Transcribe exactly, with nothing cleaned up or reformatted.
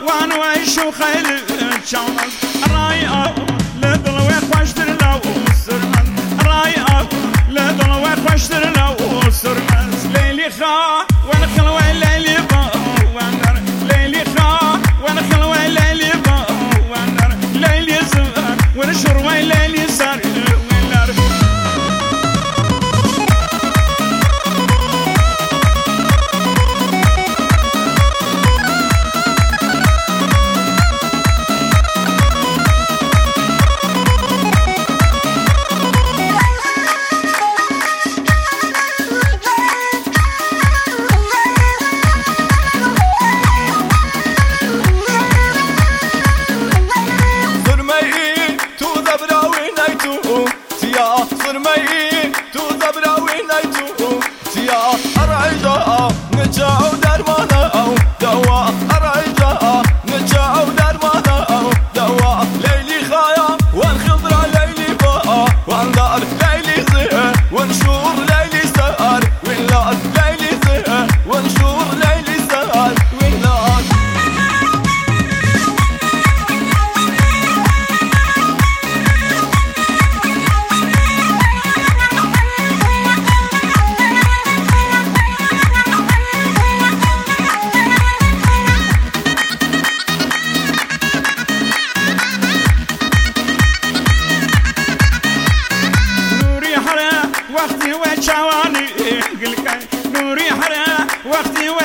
وانا وعيش وخيل تشومز رايقة لدل ويخوشتر لو سرمز رايقة لدل ويخوشتر لو سرمز ليلي خا وانا خلوة ليلي با واندر ليلي خا وانا خلوة ليلي با واندر ليلي زمان وانا شروة ليلي سار ويندر صرمي تو زبراوي نايتو تيا أرعجا نجاو درمانا أو دوا أرعجا نجاو درمانا أو دوا ليلي خايا والخضرة ليلي باء واندار ليلي زهر ونشور ليلي سهر ولاد ليلي زهر ونشور ليلي سهر ولاد وقتي وشواني قلقاي نوري حرا وقتي